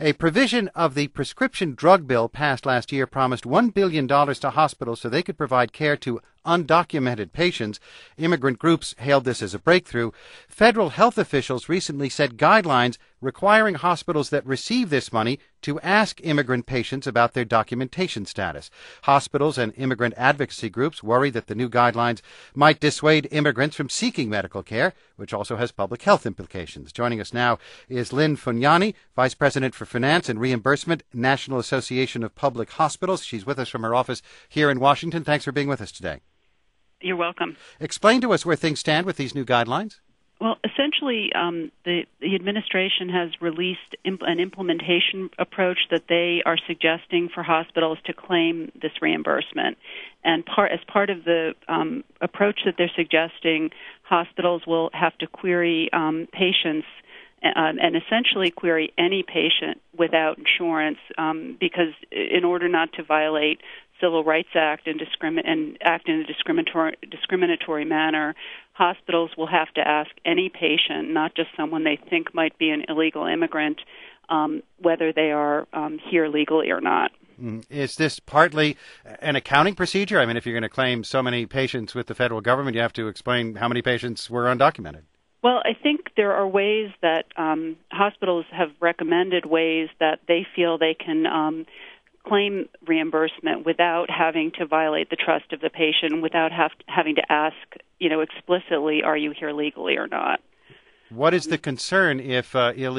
A provision of the prescription drug bill passed last year promised $1 billion to hospitals so they could provide care to undocumented patients. Immigrant groups hailed this as a breakthrough. Federal health officials recently set guidelines requiring hospitals that receive this money to ask immigrant patients about their documentation status. Hospitals and immigrant advocacy groups worry that the new guidelines might dissuade immigrants from seeking medical care, which also has public health implications. Joining us now is Lynn Fognani, Vice President for Finance and Reimbursement, National Association of Public Hospitals. She's with us from her office here in Washington. Thanks for being with us today. You're welcome. Explain to us where things stand with these new guidelines. Well, essentially, the administration has released an implementation approach that they are suggesting for hospitals to claim this reimbursement. And as part of the approach that they're suggesting, hospitals will have to query patients and essentially query any patient without insurance because in order not to violate Civil Rights Act and act in a discriminatory manner, hospitals will have to ask any patient, not just someone they think might be an illegal immigrant, whether they are here legally or not. Is this partly an accounting procedure? I mean, if you're going to claim so many patients with the federal government, you have to explain how many patients were undocumented. Well, I think there are ways that hospitals have recommended ways that they feel they can claim reimbursement without having to violate the trust of the patient, without having to ask, explicitly, are you here legally or not? What is the concern if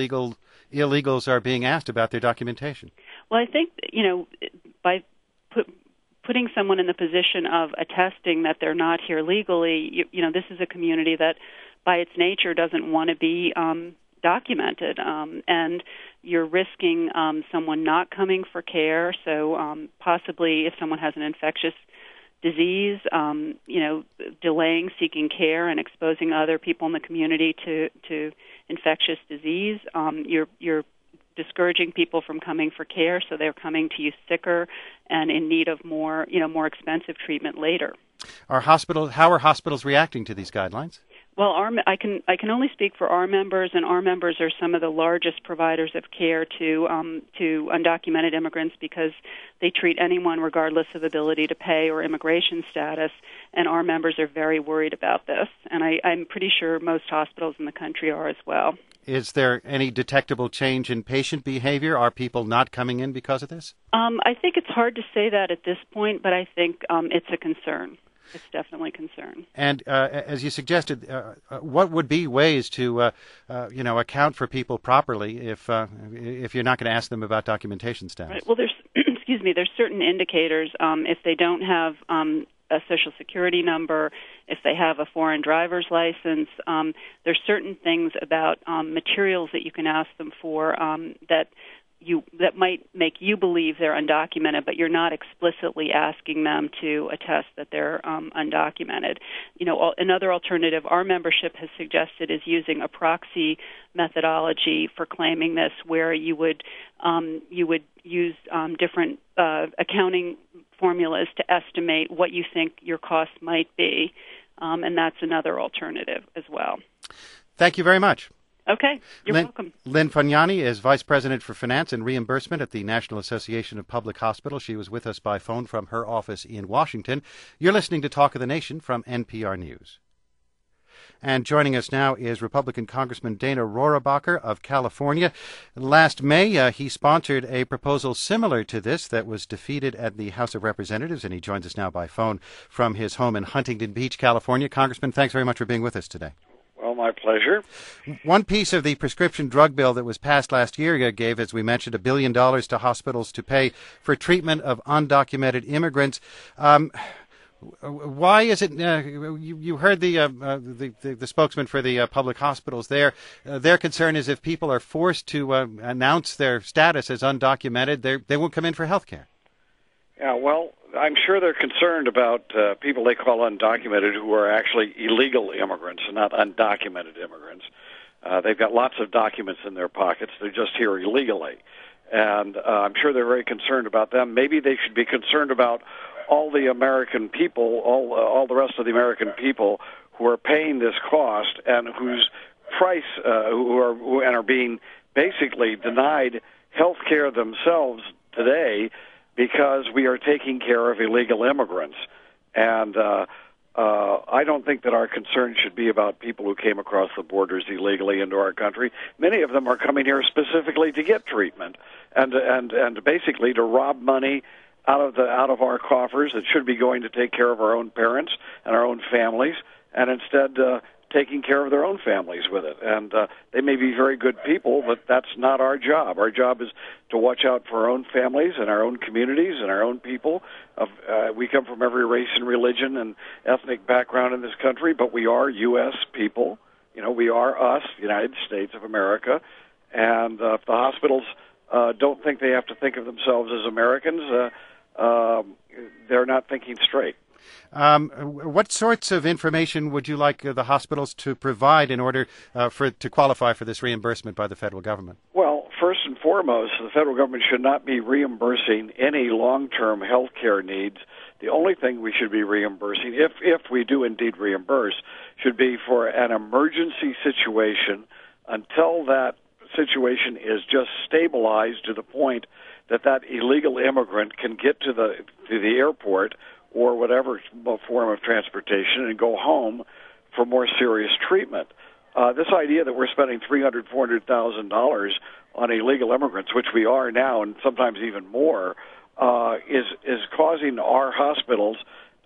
illegals are being asked about their documentation? Well, I think, by putting someone in the position of attesting that they're not here legally, this is a community that by its nature doesn't want to be documented, and you're risking someone not coming for care. So possibly if someone has an infectious disease, delaying seeking care and exposing other people in the community to infectious disease, you're discouraging people from coming for care, so they're coming to you sicker and in need of more expensive treatment later. How are hospitals reacting to these guidelines? Well, I can only speak for our members, and our members are some of the largest providers of care to undocumented immigrants because they treat anyone regardless of ability to pay or immigration status, and our members are very worried about this, and I'm pretty sure most hospitals in the country are as well. Is there any detectable change in patient behavior? Are people not coming in because of this? I think it's hard to say that at this point, but I think it's a concern. It's definitely a concern. And as you suggested, what would be ways to, account for people properly if you're not going to ask them about documentation status? Right. Well, there's certain indicators. If they don't have a Social Security number, if they have a foreign driver's license, there's certain things about materials that you can ask them for that might make you believe they're undocumented, but you're not explicitly asking them to attest that they're undocumented. Another alternative our membership has suggested is using a proxy methodology for claiming this, where you would use different accounting formulas to estimate what you think your costs might be, and that's another alternative as well. Thank you very much. Okay, you're welcome. Lynn Fognani is Vice President for Finance and Reimbursement at the National Association of Public Hospitals. She was with us by phone from her office in Washington. You're listening to Talk of the Nation from NPR News. And joining us now is Republican Congressman Dana Rohrabacher of California. Last May, he sponsored a proposal similar to this that was defeated at the House of Representatives, and he joins us now by phone from his home in Huntington Beach, California. Congressman, thanks very much for being with us today. Well, my pleasure. One piece of the prescription drug bill that was passed last year gave, as we mentioned, $1 billion to hospitals to pay for treatment of undocumented immigrants. Why is it? You heard the spokesman for the public hospitals there. Their concern is if people are forced to announce their status as undocumented, they won't come in for health care. Yeah, well, I'm sure they're concerned about people they call undocumented who are actually illegal immigrants and not undocumented immigrants. They've got lots of documents in their pockets. They're just here illegally. And I'm sure they're very concerned about them. Maybe they should be concerned about all the American people, all the rest of the American people who are paying this cost and whose price, who are being basically denied health care themselves today because we are taking care of illegal immigrants. And I don't think that our concern should be about people who came across the borders illegally into our country. Many of them are coming here specifically to get treatment and basically to rob money out of our coffers that should be going to take care of our own parents and our own families, and instead taking care of their own families with it. And they may be very good people, but that's not our job. Our job is to watch out for our own families and our own communities and our own people. We come from every race and religion and ethnic background in this country, but we are U.S. people. You know, we are us, United States of America. And if the hospitals don't think they have to think of themselves as Americans, they're not thinking straight. What sorts of information would you like the hospitals to provide in order to qualify for this reimbursement by the federal government? Well, first and foremost, the federal government should not be reimbursing any long-term health care needs. The only thing we should be reimbursing, if we do indeed reimburse, should be for an emergency situation until that situation is just stabilized to the point that that illegal immigrant can get to the airport or whatever form of transportation and go home for more serious treatment. This idea that we're spending $300,000, $400,000 on illegal immigrants, which we are now, and sometimes even more, is causing our hospitals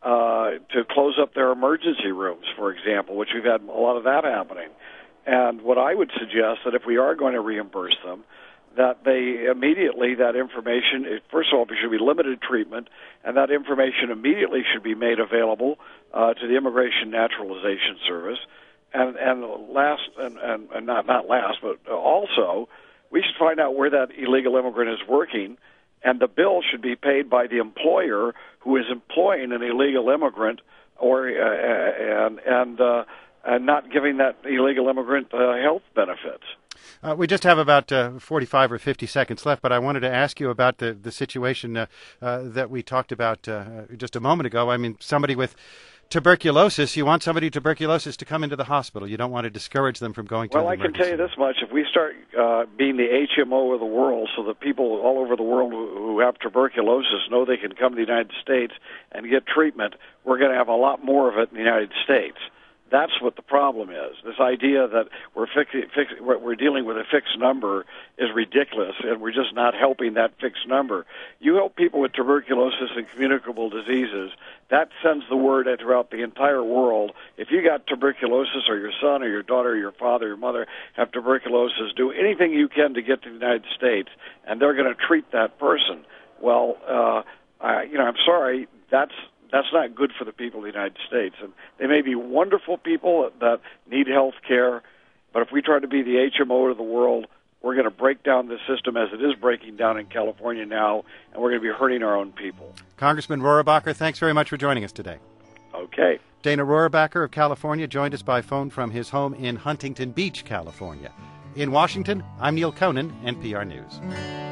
to close up their emergency rooms, for example, which we've had a lot of that happening. And what I would suggest that if we are going to reimburse them, that they immediately, that information, first of all, there should be limited treatment, and that information immediately should be made available to the Immigration Naturalization Service. And last, and not last, but also, we should find out where that illegal immigrant is working, and the bill should be paid by the employer who is employing an illegal immigrant, or and not giving that illegal immigrant health benefits. We just have about 45 or 50 seconds left, but I wanted to ask you about the situation that we talked about just a moment ago. I mean, somebody with tuberculosis, you want somebody with tuberculosis to come into the hospital. You don't want to discourage them from going to the emergency. Well, I can tell you this much. If we start being the HMO of the world so that people all over the world who have tuberculosis know they can come to the United States and get treatment, we're going to have a lot more of it in the United States. That's what the problem is. This idea that we're dealing with a fixed number is ridiculous, and we're just not helping that fixed number. You help people with tuberculosis and communicable diseases, that sends the word throughout the entire world. If you got tuberculosis, or your son or your daughter or your father or your mother have tuberculosis, do anything you can to get to the United States, and they're going to treat that person. Well, I'm sorry, that's not good for the people of the United States. And they may be wonderful people that need health care, but if we try to be the HMO of the world, we're going to break down the system as it is breaking down in California now, and we're going to be hurting our own people. Congressman Rohrabacher, thanks very much for joining us today. Okay. Dana Rohrabacher of California joined us by phone from his home in Huntington Beach, California. In Washington, I'm Neil Conan, NPR News.